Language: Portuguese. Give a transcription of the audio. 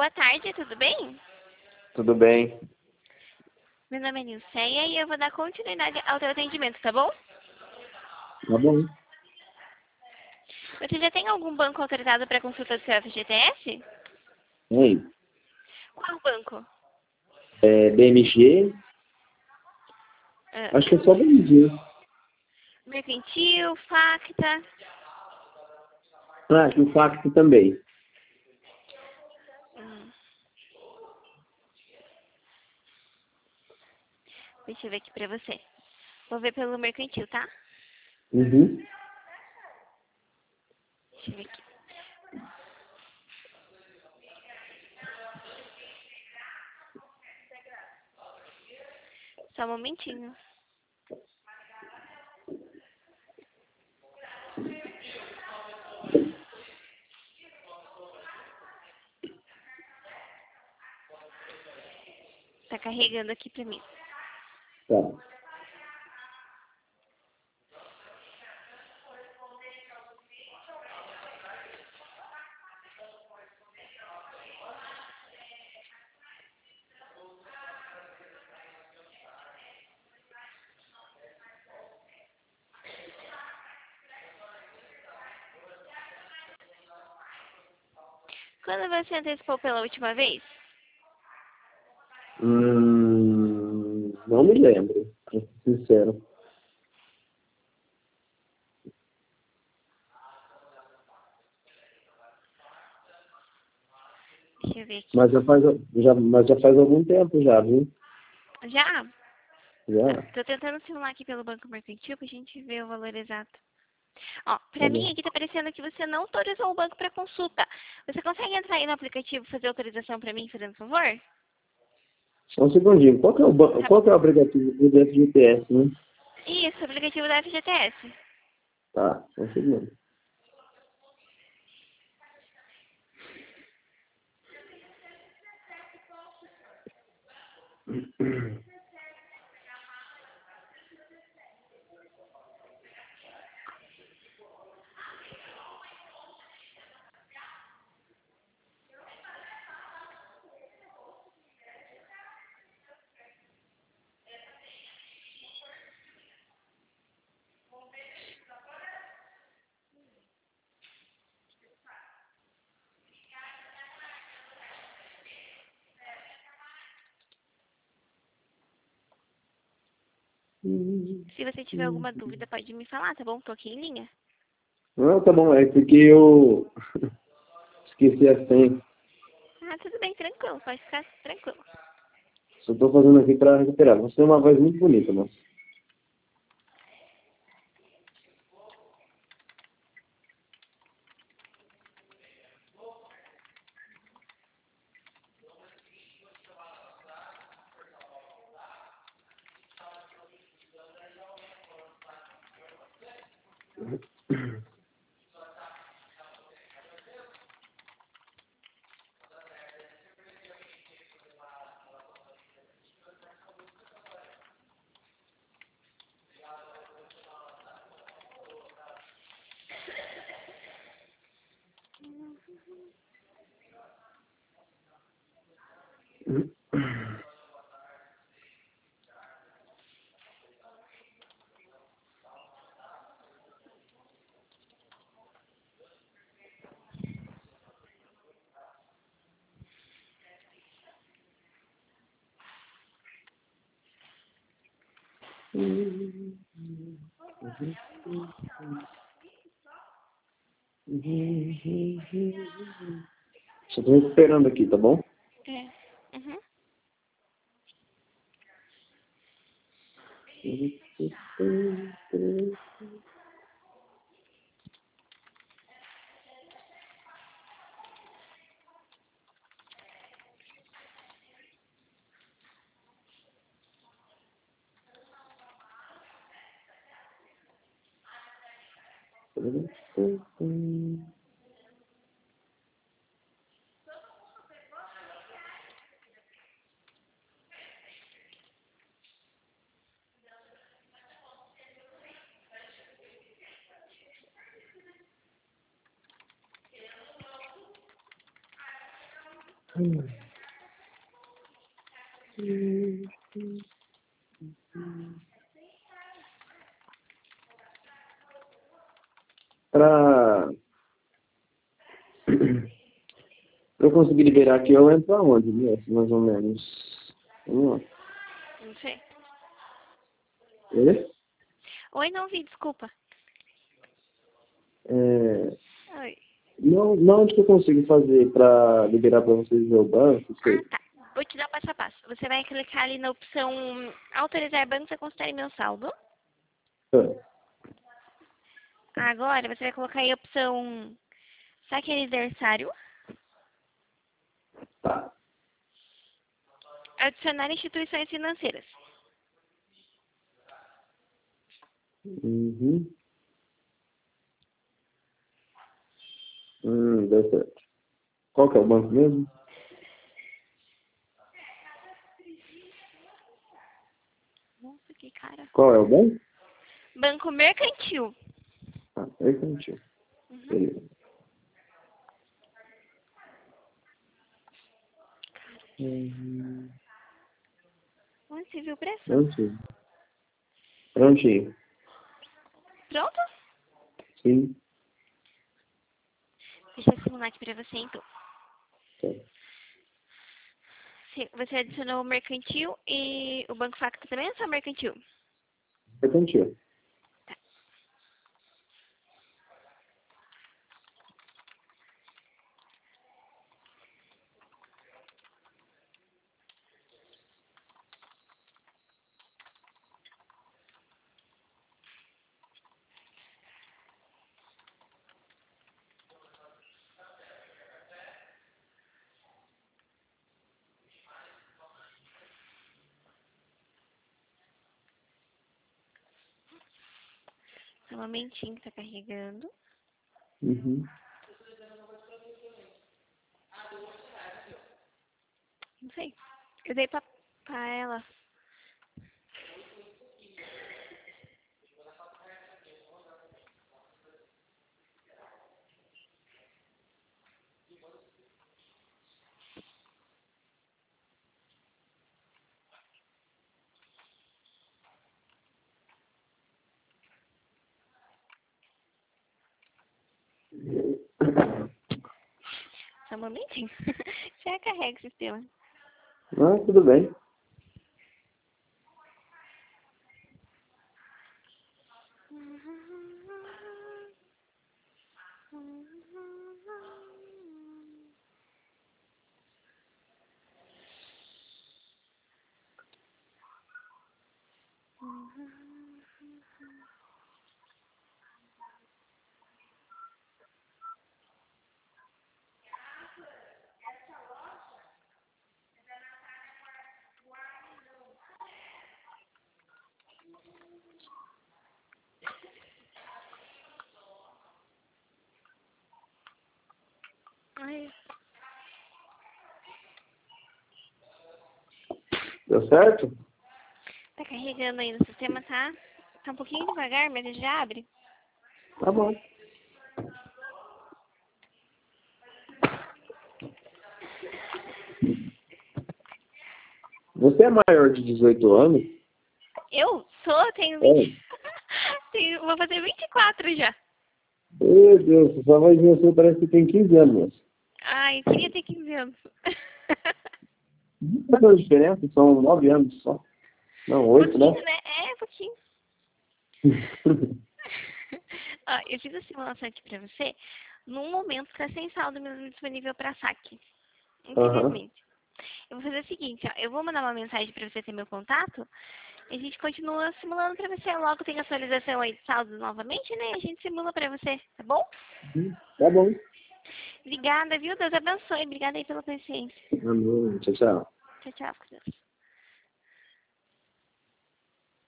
Boa tarde, tudo bem? Tudo bem. Meu nome é Nilceia e eu vou dar continuidade ao teu atendimento, tá bom? Tá bom. Você já tem algum banco autorizado para consulta do seu FGTS? Ei, Qual banco? BMG? Ah, Acho que é só BMG. Mercantil, Facta. Ah, que o Facto também. Hum, Deixa eu ver aqui pra você. Vou ver pelo Mercantil, tá? Uhum. Deixa eu ver aqui. Só um momentinho. Tá carregando aqui pra mim. Tá. Quando você antecipou pela última vez? Não me lembro, pra ser sincero. Deixa eu ver aqui. Mas já faz algum tempo já, viu? Já? Tá. Já. Tô tentando simular aqui pelo Banco Mercantil pra gente ver o valor exato. Ó, Tá pra mim bom. aqui tá aparecendo que você não autorizou o banco pra consulta. Você consegue entrar aí no aplicativo e fazer autorização pra mim, fazendo favor? Só um segundinho. Tá Qual bom. que é o aplicativo do FGTS, né? Isso, aplicativo da FGTS. Tá, só um segundo. Se você tiver alguma dúvida, pode me falar, tá bom? Tô aqui em linha. Não, tá bom. É porque eu esqueci a senha. Ah, tudo bem, tranquilo. Pode ficar tranquilo. Só tô fazendo aqui pra recuperar. Você tem uma voz muito bonita, moça. Só tô recuperando aqui, tá bom? É. Uhum. Pra eu conseguir liberar aqui, eu entro aonde, né? Mais ou menos. Vamos lá. Não sei. Oi? Oi, não vi, desculpa. É, Oi. não onde que eu consigo fazer para liberar para vocês ver o banco, sei. Tá. Vou te dar o passo a passo. Você vai clicar ali na opção autorizar banco a consultar meu saldo. Ah, Agora você vai colocar aí a opção saque aniversário. tá. Adicionar instituições financeiras. Uhum. Deu certo. Qual que é o banco mesmo? Nossa, que cara. Qual é o banco? Banco Mercantil. Ah, é que não tinha. Uhum. Beleza. Onde você viu o preço? Prontinho. Prontinho. Pronto? Sim. Deixa eu simular aqui pra você, então. Tá. Você adicionou o Mercantil e o Banco Facto também ou só o Mercantil? Prontinho. Só um momentinho que tá carregando. Uhum. Não sei. Eu dei pra ela. Só um momentinho. Já carrega o sistema. Ah, tudo bem. Ai, Deu certo? tá carregando aí no sistema, tá? Tá um pouquinho devagar, mas ele já abre. Tá bom. Você é maior de 18 anos? Eu sou, tenho É. 20. Vou fazer 24 já. Meu Deus, sua voz de você parece que tem 15 anos. Ai, eu queria ter 15 anos. Não faz diferença, são 9 anos só. Não, 8, né? Pouquinho, né? É, pouquinho. Ó, eu fiz a simulação aqui pra você num momento que tá sem saldo mesmo disponível pra saque. Aham. Infelizmente. Eu vou fazer o seguinte, ó. Eu vou mandar uma mensagem pra você ter meu contato. E a gente continua simulando pra você. Logo tem atualização aí de saldo novamente, né? A gente simula pra você, tá bom? Tá bom. Obrigada, viu? Deus abençoe. Obrigada aí pela paciência. Amém. Tchau, tchau. Tchau, tchau. Com Deus.